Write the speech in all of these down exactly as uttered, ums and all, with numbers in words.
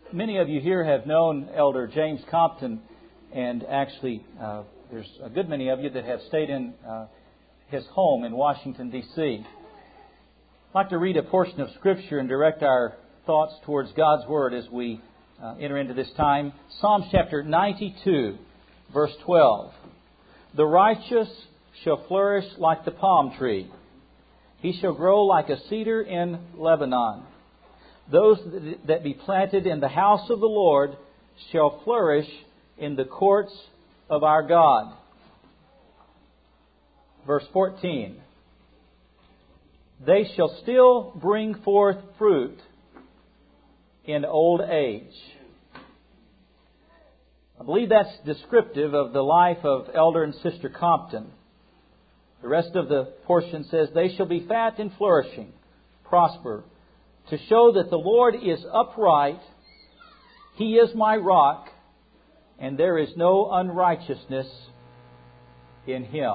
Many of you here have known Elder James Compton, and actually uh, there's a good many of you that have stayed in uh, his home in Washington, D C I'd like to read a portion of Scripture and direct our thoughts towards God's Word as we uh, enter into this time. Psalms chapter ninety-two, verse twelve. The righteous shall flourish like the palm tree. He shall grow like a cedar in Lebanon. Those that be planted in the house of the Lord shall flourish in the courts of our God. Verse fourteen. They shall still bring forth fruit in old age. I believe that's descriptive of the life of Elder and Sister Compton. The rest of the portion says, they shall be fat and flourishing, prosper, to show that the Lord is upright. He is my rock, and there is no unrighteousness in Him.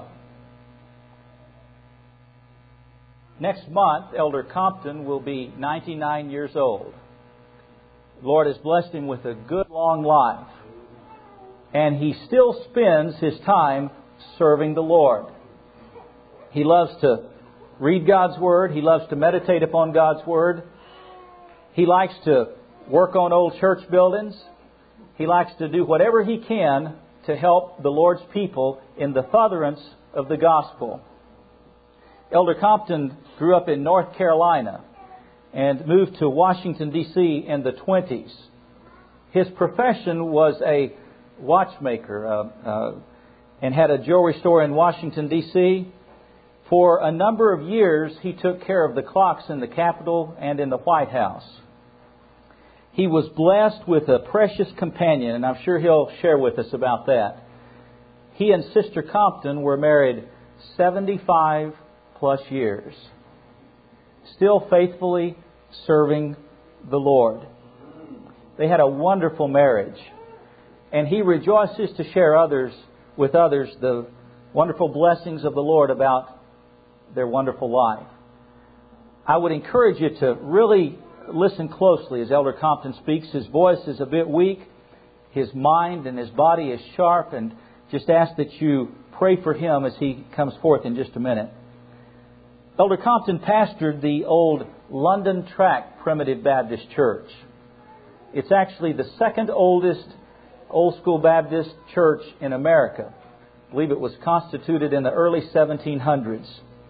Next month, Elder Compton will be ninety-nine years old. The Lord has blessed him with a good long life, and he still spends his time serving the Lord. He loves to read God's Word. He loves to meditate upon God's Word. He likes to work on old church buildings. He likes to do whatever he can to help the Lord's people in the furtherance of the gospel. Elder Compton grew up in North Carolina and moved to Washington, D C in the twenties. His profession was a watchmaker uh, uh, and had a jewelry store in Washington, D C For a number of years, he took care of the clocks in the Capitol and in the White House. He was blessed with a precious companion, and I'm sure he'll share with us about that. He and Sister Compton were married seventy-five plus years, still faithfully serving the Lord. They had a wonderful marriage, and he rejoices to share others with others the wonderful blessings of the Lord about their wonderful life. I would encourage you to really listen closely as Elder Compton speaks. His voice is a bit weak. His mind and his body is sharp, and just ask that you pray for him as he comes forth in just a minute. Elder Compton pastored the old London Tract Primitive Baptist Church. It's actually the second oldest old school Baptist church in America. I believe it was constituted in the early seventeen hundreds.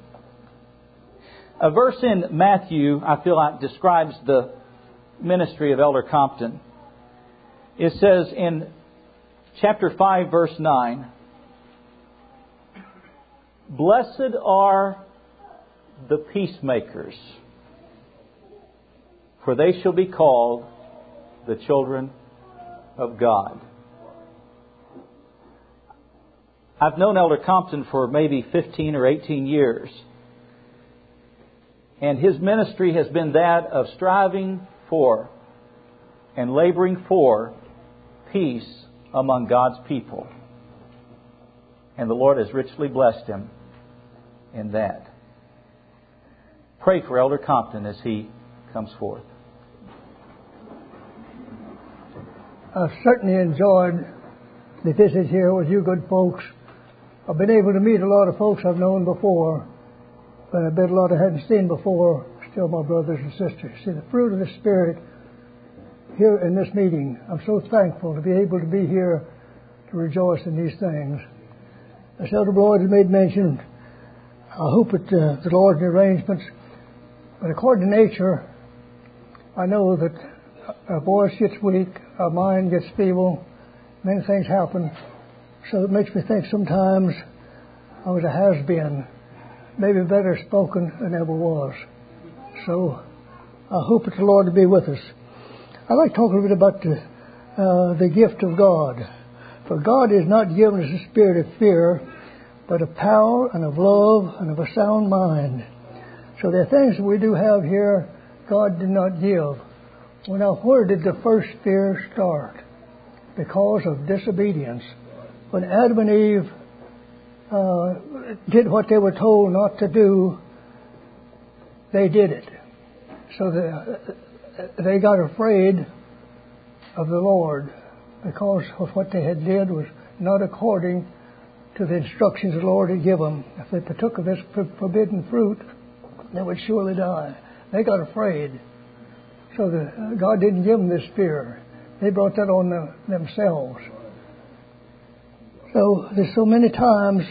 A verse in Matthew, I feel like, describes the ministry of Elder Compton. It says in chapter five, verse nine, "Blessed are the peacemakers, for they shall be called the children of God." I've known Elder Compton for maybe fifteen or eighteen years. And his ministry has been that of striving for and laboring for peace among God's people. And the Lord has richly blessed him in that. Pray for Elder Compton as he comes forth. I've certainly enjoyed the visit here with you good folks. I've been able to meet a lot of folks I've known before, but I bet a lot I hadn't seen before, still my brothers and sisters. See, the fruit of the Spirit here in this meeting, I'm so thankful to be able to be here to rejoice in these things. As Elder Boyd has made mention, I hope that uh, the Lord's arrangements, but according to nature, I know that our voice gets weak, our mind gets feeble, many things happen, so it makes me think sometimes I was a has-been, maybe better spoken than ever was. So I hope that the Lord will be with us. I'd like to talk a little bit about the, uh, the gift of God. For God has not given us a spirit of fear, but of power and of love and of a sound mind. So there are things that we do have here God did not give. Well, now, where did the first fear start? Because of disobedience. When Adam and Eve uh, did what they were told not to do, they did it. So the, they got afraid of the Lord, because of what they had did was not according to the instructions the Lord had given them. If they partook of this forbidden fruit, they would surely die. They got afraid. So the, God didn't give them this fear. They brought that on the, themselves. So there's so many times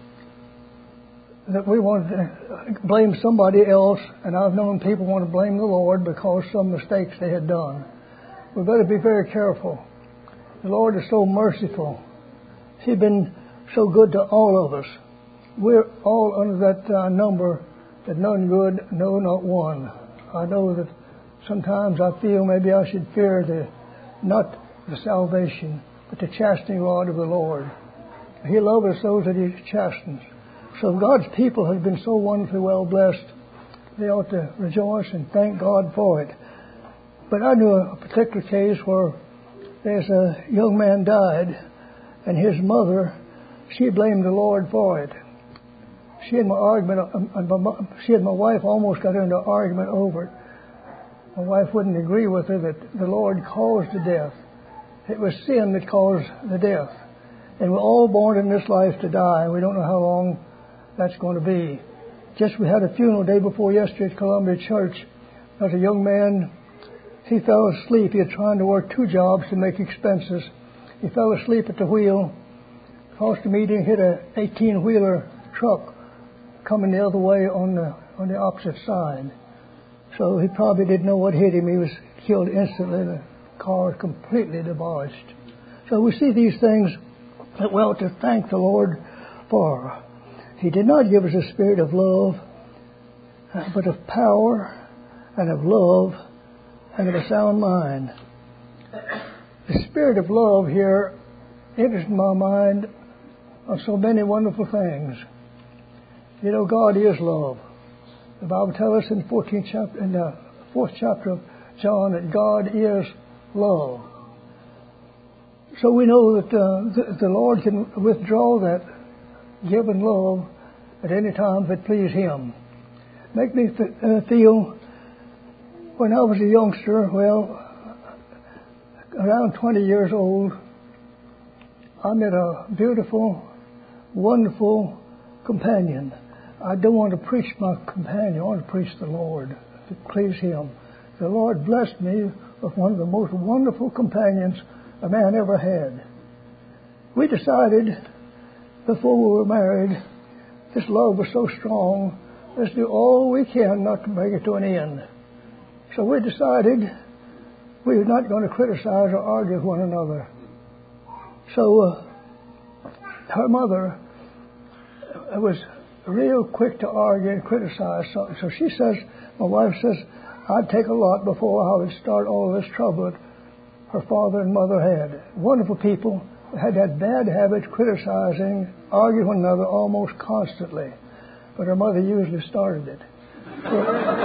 that we want to blame somebody else, and I've known people want to blame the Lord because some mistakes they had done. We better be very careful. The Lord is so merciful. He's been so good to all of us. We're all under that uh, number that none good, no, not one. I know that sometimes I feel maybe I should fear the not the salvation, but the chastening rod of the Lord. He loves those that He chastens. So God's people have been so wonderfully well blessed. They ought to rejoice and thank God for it. But I knew a particular case where there's a young man died, and his mother, she blamed the Lord for it. She and my argument, she and my wife almost got into an argument over it. My wife wouldn't agree with her that the Lord caused the death. It was sin that caused the death. And we're all born in this life to die. We don't know how long that's going to be. Just we had a funeral day before yesterday at Columbia Church. There's a young man, he fell asleep. He was trying to work two jobs to make expenses. He fell asleep at the wheel, crossed the median, hit a eighteen-wheeler truck coming the other way on the on the opposite side. So he probably didn't know what hit him. He was killed instantly. The car completely demolished. So we see these things that we ought to thank the Lord for. He did not give us a spirit of love, but of power and of love and of a sound mind. The spirit of love here enters in my mind of so many wonderful things. You know, God is love. The Bible tells us in the fourteenth chapter, in the fourth chapter of John, that God is love. So we know that uh, the, the Lord can withdraw that given love at any time if it please Him. Make me th- uh, feel, when I was a youngster, well, around twenty years old, I met a beautiful, wonderful companion. I don't want to preach my companion. I want to preach the Lord, to please Him. The Lord blessed me with one of the most wonderful companions a man ever had. We decided before we were married, this love was so strong, let's do all we can not to bring it to an end. So we decided we were not going to criticize or argue with one another. So uh, her mother was real quick to argue and criticize something. So she says, my wife says, I'd take a lot before I would start all this trouble that her father and mother had. Wonderful people, had that bad habit criticizing, arguing one another almost constantly. But her mother usually started it. So,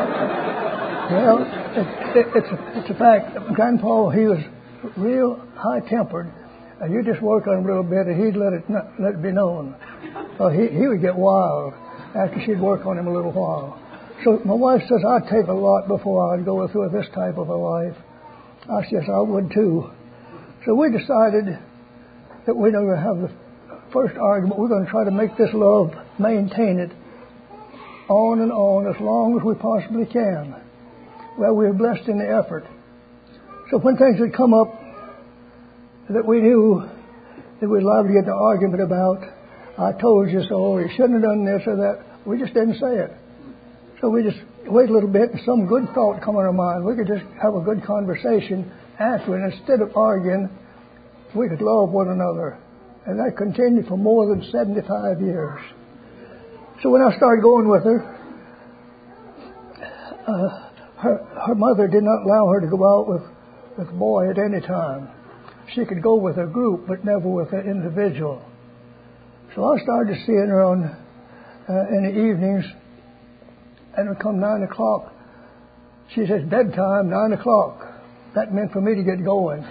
well, it, it, it's, a, it's a fact. Grandpa, he was real high-tempered. And you just work on him a little bit, and he'd let it not, let it be known. So he, he would get wild after she'd work on him a little while. So my wife says, I'd take a lot before I'd go through this type of a life. I says, I would too. So we decided that we're going to have the first argument. We're going to try to make this love, maintain it on and on as long as we possibly can. Well, we're blessed in the effort. So when things would come up that we knew that we'd liable to get an argument about, I told you so, or you shouldn't have done this or that, we just didn't say it. So we just wait a little bit and some good thought come in our mind. We could just have a good conversation afterward. Instead of arguing, we could love one another. And that continued for more than seventy-five years. So when I started going with her, uh, her, her mother did not allow her to go out with, with a boy at any time. She could go with a group, but never with an individual. So I started seeing her on uh, in the evenings, and it would come nine o'clock. She says, bedtime, nine o'clock. That meant for me to get going.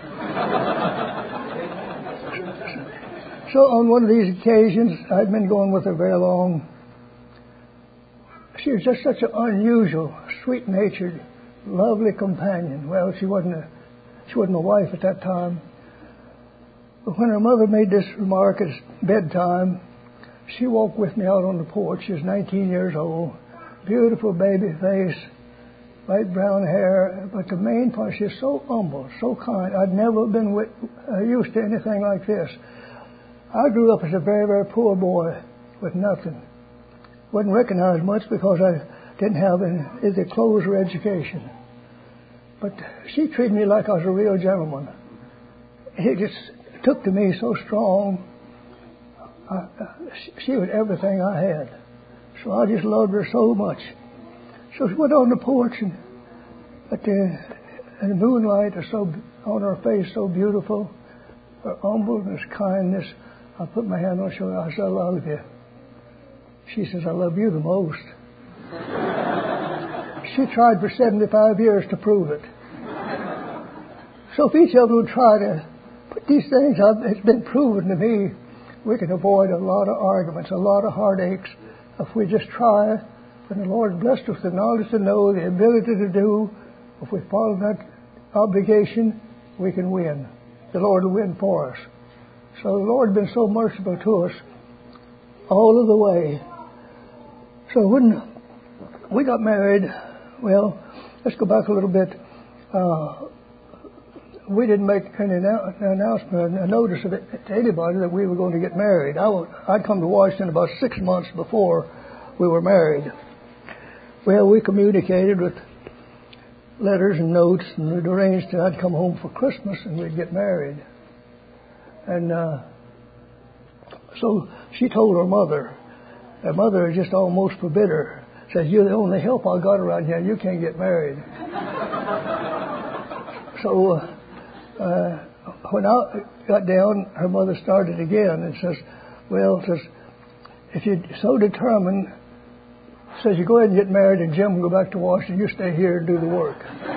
So on one of these occasions, I'd been going with her very long. She was just such an unusual, sweet-natured, lovely companion. Well, she wasn't a, She wasn't my wife at that time. But when her mother made this remark at bedtime, she walked with me out on the porch. She was nineteen years old, beautiful baby face, light brown hair. But the main part, she was so humble, so kind. I'd never been with, uh, used to anything like this. I grew up as a very, very poor boy with nothing. Wasn't recognized much because I didn't have any, either clothes or education. But she treated me like I was a real gentleman. It just took to me so strong. Uh, she was everything I had. So I just loved her so much. So she went on the porch, and at the, and the moonlight was so on her face, so beautiful, her humbleness, kindness. I put my hand on her shoulder. I said, I love you. She says, I love you the most. She tried for seventy-five years to prove it. So if each of them would try to put these things up, it's been proven to me, we can avoid a lot of arguments, a lot of heartaches, if we just try. When the Lord blessed us with the knowledge to know, the ability to do, if we follow that obligation, we can win. The Lord will win for us. So the Lord has been so merciful to us all of the way. So when we got married, well, let's go back a little bit. Uh, we didn't make any announcement, a notice of it to anybody that we were going to get married. I would, I'd come to Washington about six months before we were married. Well, we communicated with letters and notes, and we'd arranged that I'd come home for Christmas and we'd get married. And uh, so she told her mother. Her mother just almost forbid her. Said, you're the only help I got around here. You can't get married. So uh, uh, when I got down, her mother started again and says, well, says, if you're so determined, says you go ahead and get married and Jim will go back to Washington. You stay here and do the work.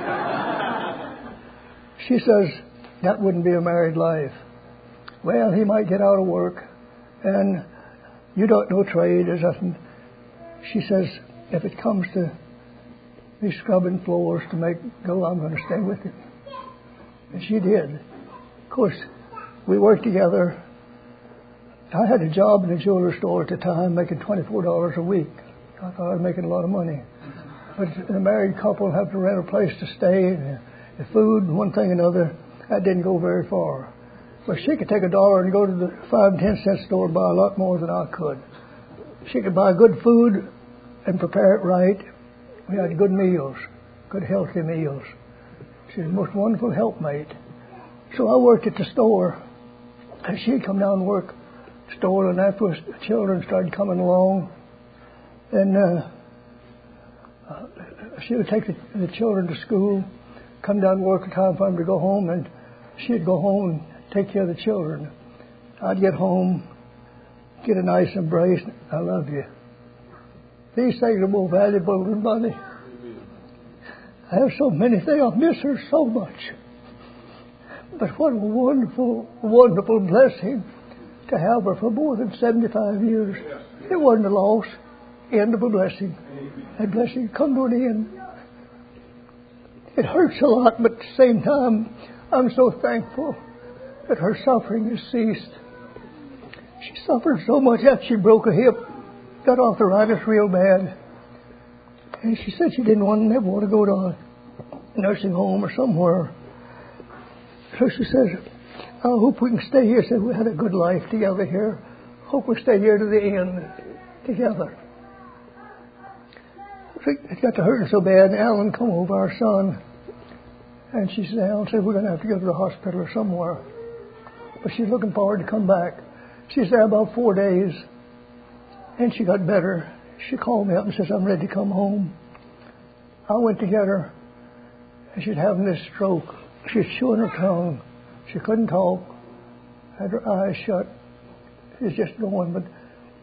She says, that wouldn't be a married life. Well, he might get out of work and you don't know trade. There's nothing. She says, if it comes to me scrubbing floors to make go, I'm going to stay with him. And she did. Of course, we worked together. I had a job in a jewelry store at the time, making twenty-four dollars a week. I thought I was making a lot of money. But a married couple have to rent a place to stay, and the food, and one thing and another, that didn't go very far. But she could take a dollar and go to the five and ten cent store and buy a lot more than I could. She could buy good food and prepare it right. We had good meals, good healthy meals. She was the most wonderful helpmate. So I worked at the store, and she'd come down and work at the store, and after the children started coming along, and uh, uh, she would take the, the children to school, come down and work a time for them to go home, and she'd go home and take care of the children. I'd get home, get a nice embrace. I love you. These things are more valuable than money. I have so many things. I miss her so much. But what a wonderful, wonderful blessing to have her for more than seventy-five years. It wasn't a loss. End of a blessing. That blessing come to an end. It hurts a lot, but at the same time, I'm so thankful that her suffering has ceased. She suffered so much after she broke a hip, got arthritis real bad. And she said she didn't want, never want to go to a nursing home or somewhere. So she says, I hope we can stay here. She said, we had a good life together here. Hope we stay here to the end together. It got to hurting so bad, and Alan come over, our son, and she said, Alan said, we're going to have to go to the hospital or somewhere. But she's looking forward to come back. She's there about four days, and she got better. She called me up and says, I'm ready to come home. I went to get her, and she'd having this stroke. She was chewing her tongue. She couldn't talk, had her eyes shut. She was just going, but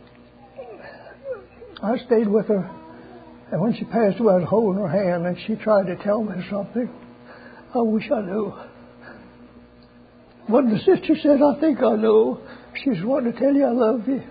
I stayed with her. And when she passed away, I was holding her hand, and she tried to tell me something. I wish I knew. When the sister said, I think I know, she's wanting to tell you I love you.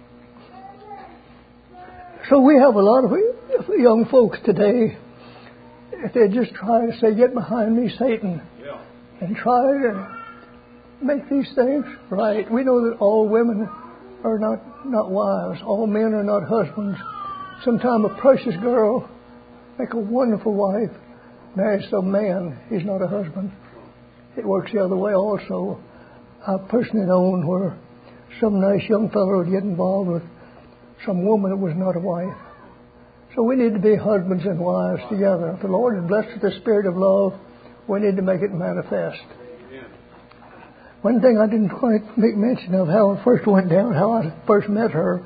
So we have a lot of young folks today, if they just try to say, get behind me, Satan. Yeah. and try to make these things right. We know that all women are not, not wives. All men are not husbands. Sometimes a precious girl make a wonderful wife, marries some man, he's not a husband. It works the other way also. I've personally known where some nice young fellow would get involved with some woman that was not a wife. So we need to be husbands and wives together. If the Lord is blessed with the spirit of love, we need to make it manifest. One thing I didn't quite make mention of, how it first went down, how I first met her.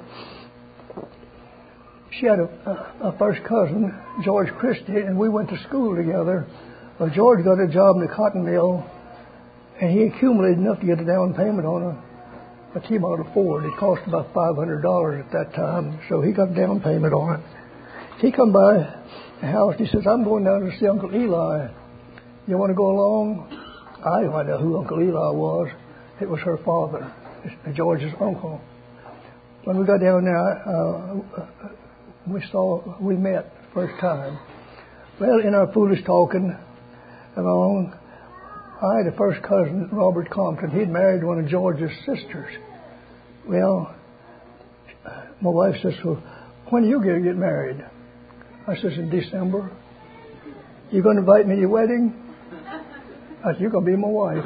She had a, a, a first cousin, George Christie, and we went to school together. Well, George got a job in the cotton mill, and he accumulated enough to get a down payment on a, a T-Model Ford. It cost about five hundred dollars at that time, so he got a down payment on it. He come by the house, he says, I'm going down to see Uncle Eli. You want to go along? I didn't know who Uncle Eli was. It was her father, George's uncle. When we got down there, uh, we saw, we met first time. Well, in our foolish talking along, I had a first cousin, Robert Compton. He'd married one of George's sisters. Well, my wife says, well, when are you going to get married? I says, in December. You going to invite me to your wedding? I said, you're going to be my wife.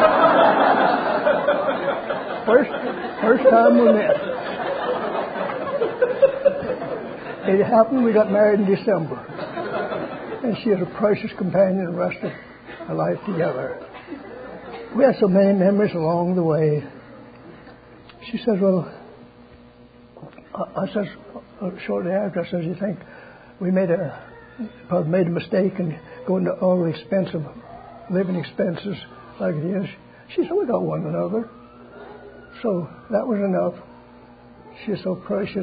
first, first time we met. It happened, we got married in December. And she is a precious companion the rest of our life together. We had so many memories along the way. She says, well, I, I says, uh, shortly after, I says, you think we made a, probably made a mistake in going to all the expensive living expenses like it is? She said, we got one another. So that was enough. She's so precious.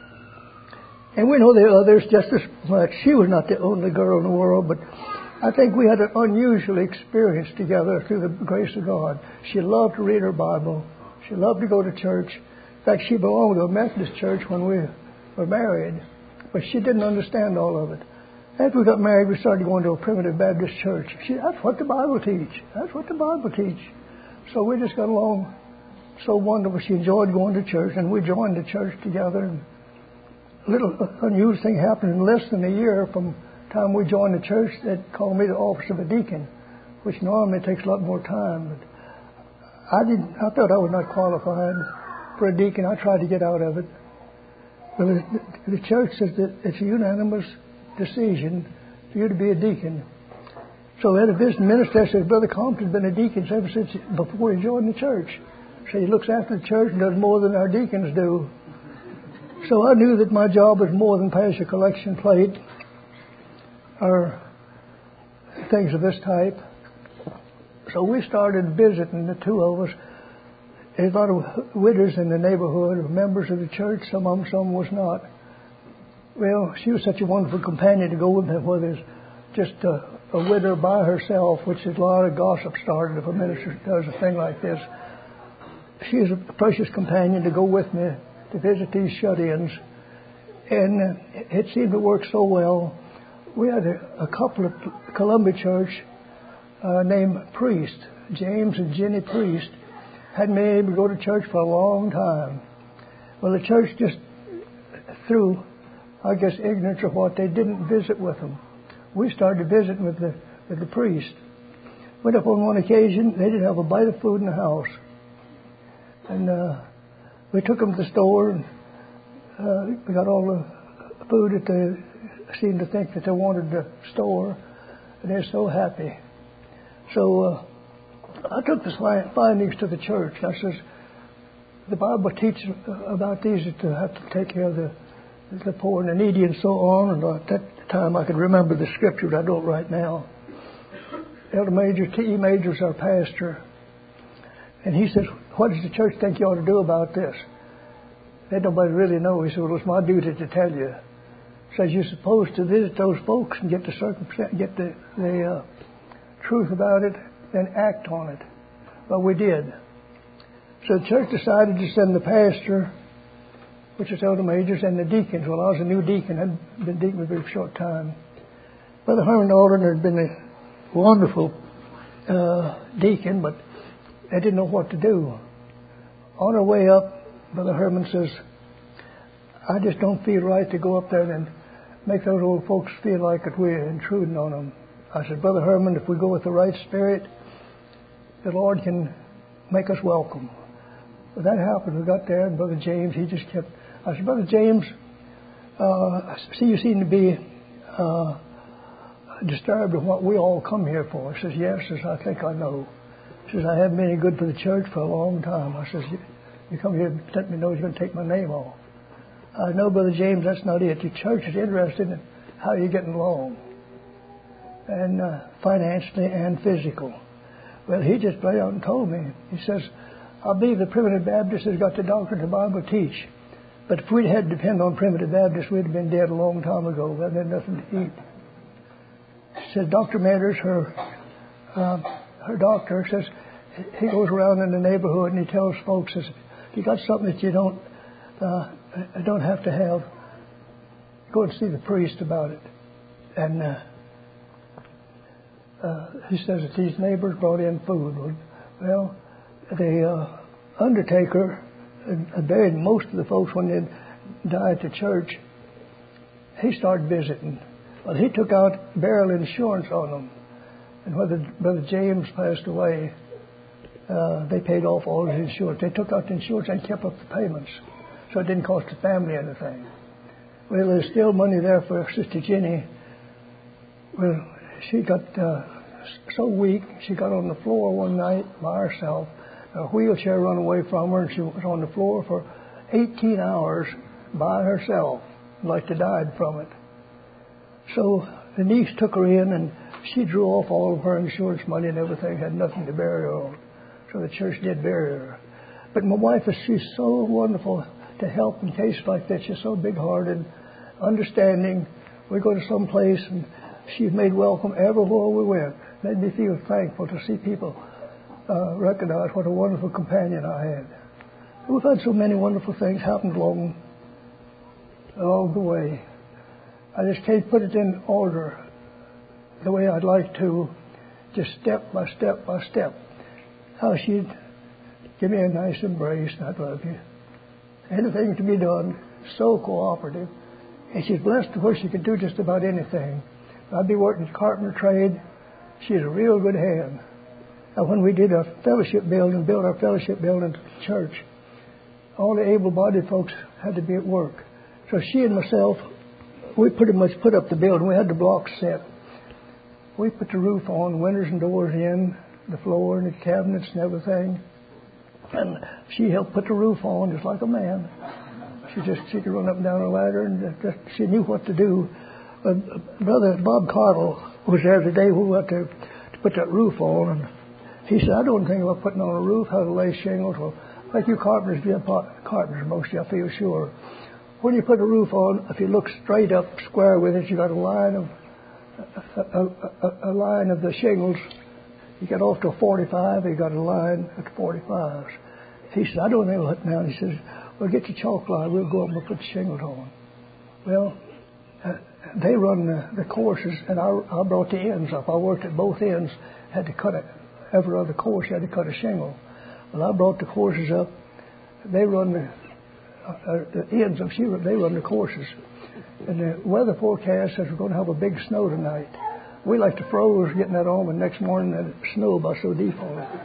And we know there are others just as much. She was not the only girl in the world, but I think we had an unusual experience together through the grace of God. She loved to read her Bible. She loved to go to church. In fact, she belonged to a Methodist church when we were married, but she didn't understand all of it. After we got married, we started going to a Primitive Baptist church. She, that's what the Bible teach. That's what the Bible teach. So we just got along so wonderful. She enjoyed going to church, and we joined the church together. And a little unusual thing happened in less than a year from the time we joined the church. They called me the office of a deacon, which normally takes a lot more time. But I didn't. I thought I was not qualified for a deacon. I tried to get out of it. But the, the church says that it's a unanimous decision for you to be a deacon. So we had a visiting minister that said, Brother Compton's been a deacon ever since before he joined the church. So he looks after the church and does more than our deacons do. So I knew that my job was more than pass a collection plate or things of this type. So we started visiting, the two of us. There's a lot of widows in the neighborhood, members of the church, some of them, some was not. Well, she was such a wonderful companion to go with me, whether it's just a, a widow by herself, which is a lot of gossip started if a minister does a thing like this. She is a precious companion to go with me to visit these shut-ins. And it seemed to work so well. We had a, a couple at Columbia Church uh, named Priest, James and Jenny Priest, hadn't been able to go to church for a long time. Well, the church just threw, I guess, ignorance of what, they didn't visit with them. We started visiting with the with the priest. Went up on one occasion, they didn't have a bite of food in the house. And uh, we took them to the store, and uh, we got all the food that they seemed to think that they wanted to store, and they're so happy. So uh, I took the findings to the church. I says, the Bible teaches about these that to have to take care of the the poor and the needy and so on. And at that time I could remember the scripture, but I don't right now. Elder Major, T E Major's our pastor. And he says, what does the church think you ought to do about this? They nobody really know. He said, well, it's my duty to tell you. He says, you're supposed to visit those folks and get the circumstance, get the, the uh, truth about it, then act on it. Well, we did. So the church decided to send the pastor, which is Elder Majors, and the deacons. Well, I was a new deacon. I'd been deacon for a very short time. Brother Herman Alden had been a wonderful uh, deacon, but they didn't know what to do. On our way up, Brother Herman says, I just don't feel right to go up there and make those old folks feel like that we're intruding on them. I said, Brother Herman, if we go with the right spirit, the Lord can make us welcome. But that happened. We got there, and Brother James, he just kept... I said, Brother James, uh, see, you seem to be uh, disturbed with what we all come here for. He says, yes. He says, I think I know. He says, I haven't been any good for the church for a long time. I says, you, you come here and let me know you're going to take my name off. I know, Brother James, that's not it. The church is interested in how you're getting along, and uh, financially and physical. Well, he just played out and told me. He says, I believe the Primitive Baptist has got the doctrine the Bible teach. But if we'd had to depend on Primitive Baptists, we'd have been dead a long time ago. We hadn't had nothing to eat. She says, Doctor Matters, her, uh, her doctor, says, he goes around in the neighborhood and he tells folks, says, if you got something that you don't, uh, don't have to have, go and see the priest about it. And uh, uh, he says that these neighbors brought in food. Well, the uh, undertaker had buried most of the folks when they died at the church. He started visiting. Well, he took out burial insurance on them. And when Brother James passed away, uh, they paid off all his insurance. They took out the insurance and kept up the payments, so it didn't cost the family anything. Well, there's still money there for Sister Jenny. Well, she got uh, so weak, she got on the floor one night by herself. A wheelchair run away from her, and she was on the floor for eighteen hours by herself, like she died from it. So the niece took her in, and she drew off all of her insurance money and everything, had nothing to bury her on. So the church did bury her. But my wife, is she's so wonderful to help in cases like that. She's so big-hearted, understanding. We go to some place, and she's made welcome everywhere we went. Made me feel thankful to see people Uh, recognize what a wonderful companion I had. We've had so many wonderful things happen along, along the way. I just can't put it in order the way I'd like to, just step by step by step. How she'd give me a nice embrace, and I'd love you. Anything to be done, so cooperative. And she's blessed to where she could do just about anything. I'd be working carpenter trade. She's a real good hand. When we did our fellowship building, built our fellowship building to the church, all the able-bodied folks had to be at work. So she and myself, we pretty much put up the building. We had the blocks set. We put the roof on, windows and doors in, the floor and the cabinets and everything. And she helped put the roof on just like a man. She just she could run up and down a ladder, and just, she knew what to do. Uh, Brother Bob Cardle was there today. We went to, to put that roof on, and he said, I don't think about putting on a roof, how to lay shingles. Well, like you carpenters do, carpenters mostly, I feel sure. When you put a roof on, if you look straight up, square with it, you got a line of a, a, a line of the shingles. You get off to a forty-five, you got a line at the forty-fives. He said, I don't know what now. He says, well, get your chalk line. We'll go up and we'll put the shingles on. Well, uh, they run the, the courses, and I, I brought the ends up. I worked at both ends, had to cut it. Every other course, you had to cut a shingle. Well, I brought the courses up. They run the, uh, the ends of, she, they run the courses. And the weather forecast says we're going to have a big snow tonight. We like to froze getting that on, and next morning it snowed by so deep on it.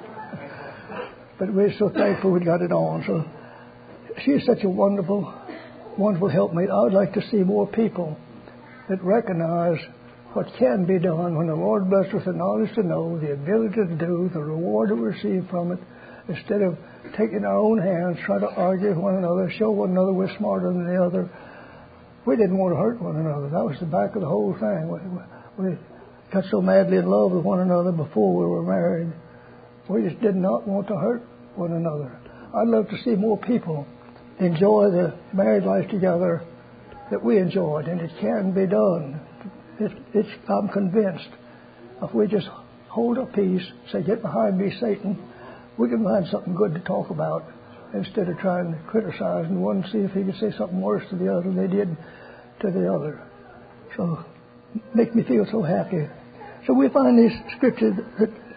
But we're so thankful we got it on. So she is such a wonderful, wonderful helpmate. I would like to see more people that recognize what can be done when the Lord blesses with the knowledge to know, the ability to do, the reward to receive from it, instead of taking our own hands, trying to argue with one another, show one another we're smarter than the other. We didn't want to hurt one another. That was the back of the whole thing. We, we got so madly in love with one another before we were married. We just did not want to hurt one another. I'd love to see more people enjoy the married life together that we enjoyed, and it can be done. It, it's, I'm convinced if we just hold a peace, say, get behind me, Satan, we can find something good to talk about instead of trying to criticize and one see if he could say something worse to the other than they did to the other. So make me feel so happy. So we find these scriptures that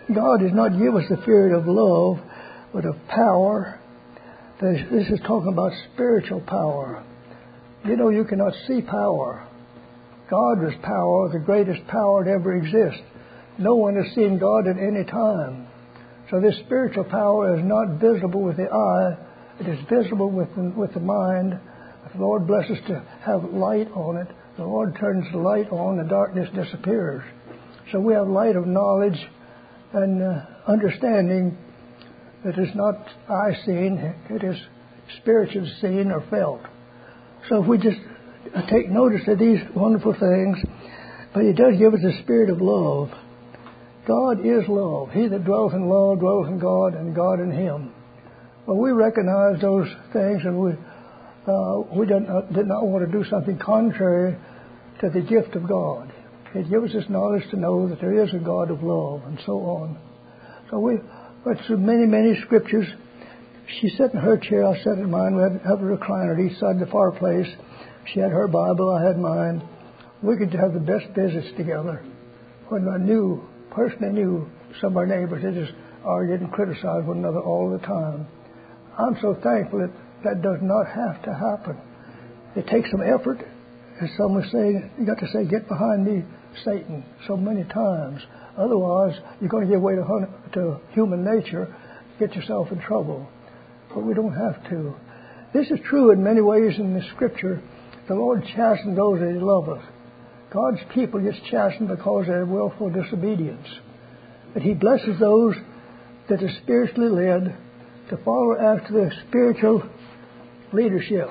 God does not give us the spirit of love, but of power. This, this is talking about spiritual power. You know, you cannot see power. God is power, the greatest power to ever exist. No one has seen God at any time. So this spiritual power is not visible with the eye. It is visible with the, with the mind. If the Lord blesses to have light on it, the Lord turns the light on, the darkness disappears. So we have light of knowledge and uh, understanding that is not eye seen, it is spiritually seen or felt. So if we just take notice of these wonderful things, but He does give us a spirit of love. God is love. He that dwells in love dwells in God, and God in him. Well, we recognize those things, and we uh, we did not, did not want to do something contrary to the gift of God. It gives us knowledge to know that there is a God of love, and so on. So we went through many, many scriptures. She sat in her chair, I sat in mine. We had, had a recliner at each side of the fireplace. She had her Bible, I had mine. We could have the best visits together. When I knew, personally knew some of our neighbors, they just argued and criticized one another all the time. I'm so thankful that that does not have to happen. It takes some effort. As some would say, you got to say, get behind me, Satan, so many times. Otherwise, you're going to give way to, hun- to human nature, get yourself in trouble. But we don't have to. This is true in many ways in the Scripture. The Lord chastens those that He loveth. God's people gets chastened because of their willful disobedience. But He blesses those that are spiritually led to follow after the spiritual leadership.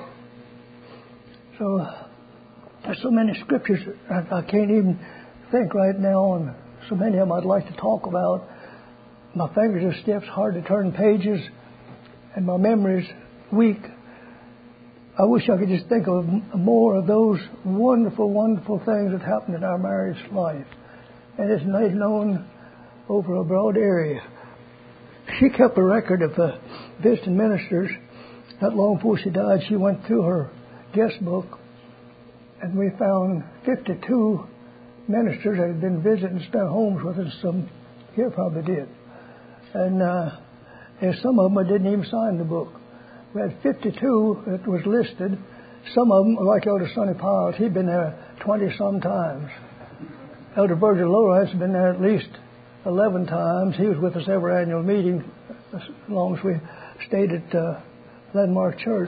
So there's so many scriptures I, I can't even think right now, and so many of them I'd like to talk about. My fingers are stiff, it's hard to turn pages, and my memory's weak. I wish I could just think of more of those wonderful, wonderful things that happened in our marriage life. And it's made known over a broad area. She kept a record of uh, visiting ministers. Not long before she died, she went through her guest book, and we found fifty-two ministers that had been visiting and spent homes with us. Some here probably did. And, uh, and some of them I didn't even sign the book. We had fifty-two that was listed. Some of them, like Elder Sonny Piles, he'd been there twenty-some times. Elder Virgil Loras had been there at least eleven times. He was with us every annual meeting as long as we stayed at uh, Landmark Church.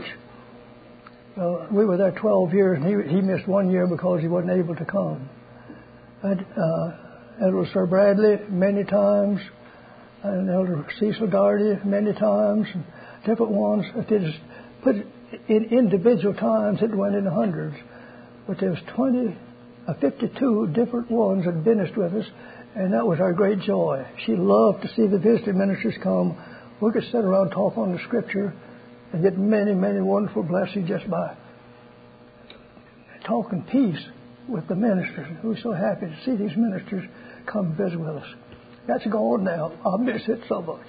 Uh, we were there twelve years, and he, he missed one year because he wasn't able to come. And, uh, Elder Sir Bradley many times, and Elder Cecil Darty many times, and different ones. If they just put it in individual times, it went in the hundreds. But there was twenty, uh, fifty-two different ones that finished with us, and that was our great joy. She loved to see the visiting ministers come. We could sit around and talk on the Scripture and get many, many wonderful blessings just by talking peace with the ministers. We're so happy to see these ministers come visit with us. That's gone now. I miss it so much.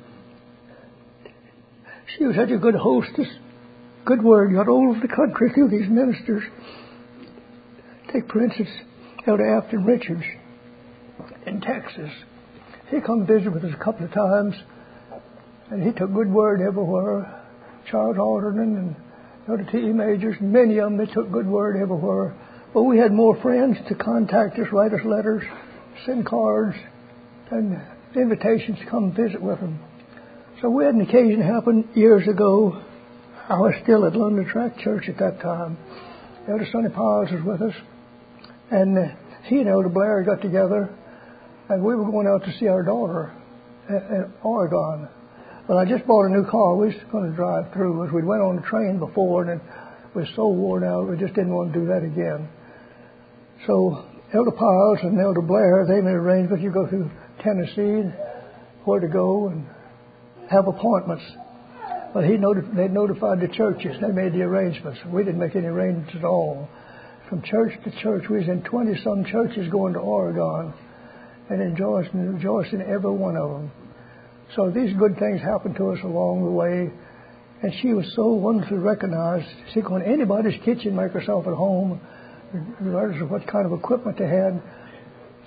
She was such a good hostess. Good word. Got all over the country through these ministers. Take, for instance, Elder Afton Richards in Texas. He come visit with us a couple of times, and he took good word everywhere. Charles Alderman and Elder T E Majors, many of them, they took good word everywhere. But we had more friends to contact us, write us letters, send cards, and invitations to come visit with them. So we had an occasion happen years ago. I was still at London Tract Church at that time. Elder Sonny Piles was with us, and uh, he and Elder Blair got together, and we were going out to see our daughter in Oregon. Well, I just bought a new car. We was going to drive through. As we went on the train before, and it was so worn out, we just didn't want to do that again. So Elder Piles and Elder Blair, they made arrangements. You go through Tennessee, where to go, and have appointments. But he notif- they notified the churches. They made the arrangements. We didn't make any arrangements at all. From church to church, we was in twenty-some churches going to Oregon and enjoying, rejoicing every one of them. So these good things happened to us along the way. And she was so wonderfully recognized. She could go in anybody's kitchen, make herself at home, regardless of what kind of equipment they had.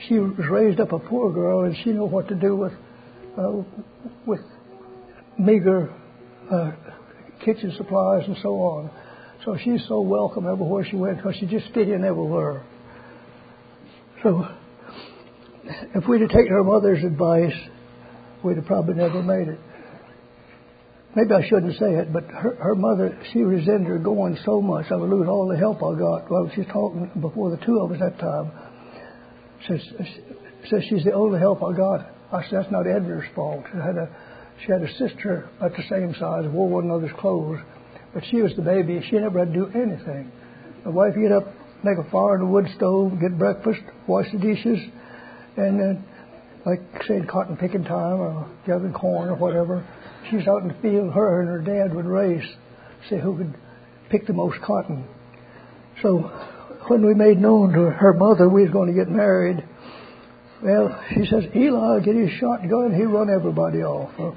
she was raised up a poor girl, and she knew what to do with uh, with meager uh, kitchen supplies and so on. So she's so welcome everywhere she went because she just fit in everywhere. So if we'd have taken her mother's advice, we'd have probably never made it. Maybe I shouldn't say it, but her, her mother, she resented her going so much. I would lose all the help I got. Well, she's talking before the two of us that time. Says, says she's the only help I got. I said, that's not Edna's fault. She had a, she had a sister at the same size, wore one another's clothes. But she was the baby. She never had to do anything. My wife get up, make a fire in the wood stove, get breakfast, wash the dishes, and then, like saying cotton picking time or gathering corn or whatever, she's out in the field. Her and her dad would race, see who could pick the most cotton. So when we made known to her mother we was going to get married, well, she says, Eli, get his shotgun, he'll run everybody off. Well,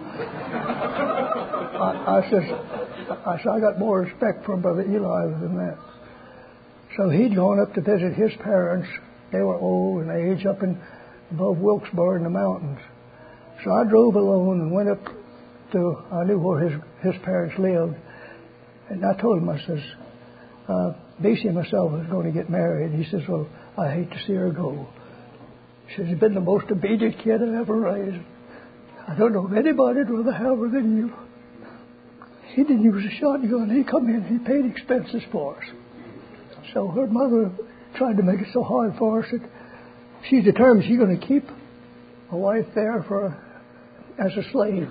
I, I says, I said, I got more respect for Brother Eli than that. So he'd gone up to visit his parents. They were old in age, up in above Wilkesboro in the mountains. So I drove alone and went up to, I knew where his, his parents lived. And I told him, I says, uh, Basie and myself was going to get married. He says, well, I hate to see her go. He says, you've been the most obedient kid I ever raised. I don't know of anybody that'd rather have her than you. He didn't use a shotgun. He come in, he paid expenses for us. So her mother tried to make it so hard for us that she's determined she's going to keep a wife there for as a slave.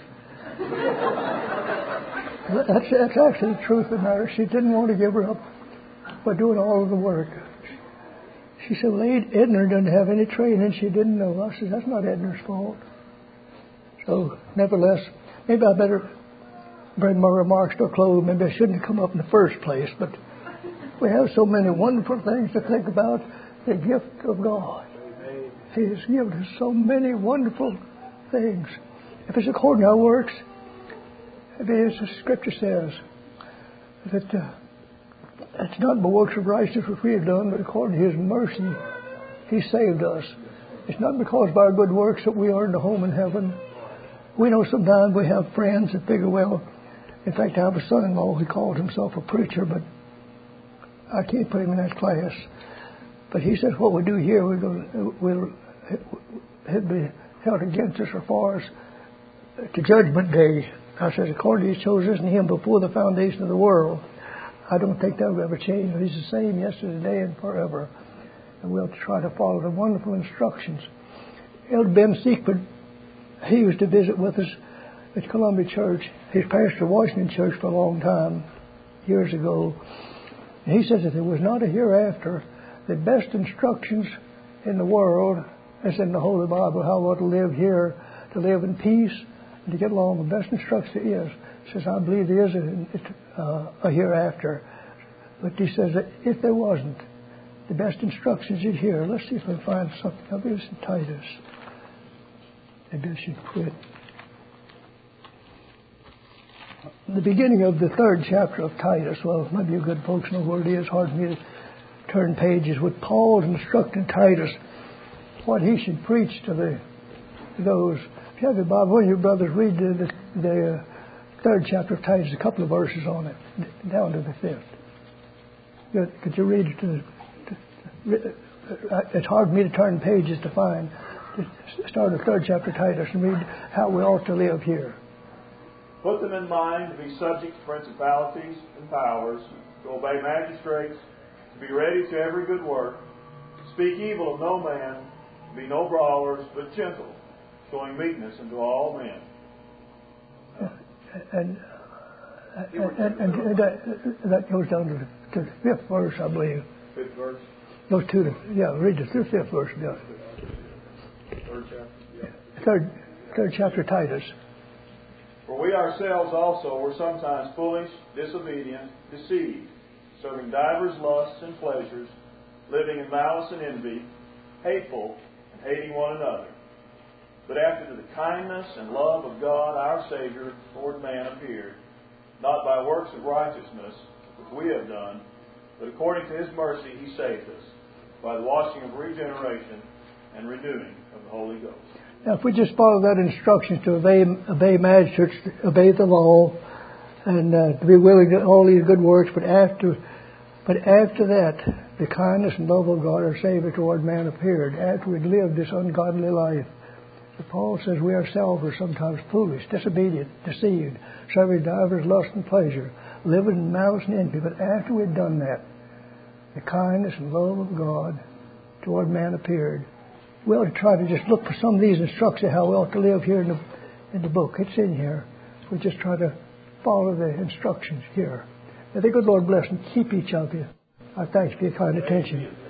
that's, that's actually the truth of the matter. She didn't want to give her up by doing all of the work. She said, well, Edna doesn't have any training. She didn't know. I said, that's not Edna's fault. So, nevertheless, maybe I better bring my remarks to a close. Maybe I shouldn't have come up in the first place, but we have so many wonderful things to think about. The gift of God. He has given us so many wonderful things. If it's according to our works, it is, the Scripture says, that uh, it's not by works of righteousness which we have done, but according to His mercy, He saved us. It's not because of our good works that we earned a home in heaven. We know sometimes we have friends that figure, well, in fact, I have a son-in-law who calls himself a preacher, but I can't put him in that class. But he says what we do here, we're going to, we'll, it'll be held against us as far as to Judgment Day. I says, according to His chosen in Him before the foundation of the world, I don't think that will ever change. He's the same yesterday, today, and forever. And we'll try to follow the wonderful instructions. Elder Ben Seekford, he used to visit with us at Columbia Church. He's pastored Washington Church for a long time, years ago. And he says that there was not a hereafter. The best instructions in the world is in the Holy Bible, how we ought to live here, to live in peace, and to get along. The best instruction there is. He says, I believe there is a, uh, a hereafter. But he says that if there wasn't, the best instructions is here. Let's see if we can find something. I'll be some Titus. Maybe I should quit. The beginning of the third chapter of Titus, well, maybe you good folks know where it is. Hard for me to turn pages. With Paul instructing Titus what he should preach to the to those. If you have the Bible, one of your brothers read the, the, the uh, third chapter of Titus, a couple of verses on it, down to the fifth. Could, could you read it to the... To, uh, it's hard for me to turn pages to find. To start the third chapter of Titus and read how we ought to live here. Put them in mind to be subject to principalities and powers, to obey magistrates, to be ready to every good work, to speak evil of no man, to be no brawlers, but gentle, showing meekness unto all men. And, uh, and, and, and that, that goes down to the, to the fifth verse, I believe. Fifth verse? Goes to the, yeah, read the fifth, fifth verse. Yeah. Third chapter? Yeah. Third, third chapter, Titus. For we ourselves also were sometimes foolish, disobedient, deceived, serving divers lusts and pleasures, living in malice and envy, hateful, and hating one another. But after the kindness and love of God our Savior toward man appeared, not by works of righteousness, which we have done, but according to His mercy He saved us, by the washing of regeneration and renewing of the Holy Ghost. Now, if we just follow that instruction to obey, obey magistrates, obey the law, and uh, to be willing to all these good works, but after, but after that, the kindness and love of God, our Savior, toward man appeared. After we'd lived this ungodly life, so Paul says we ourselves are sometimes foolish, disobedient, deceived, serving divers lust and pleasure, living in malice and envy. But after we'd done that, the kindness and love of God toward man appeared. We ought to try to just look for some of these instructions how we ought to live here in the in the book. It's in here. We just try to follow the instructions here. May the good Lord bless and keep each of you. I thank you for your kind attention.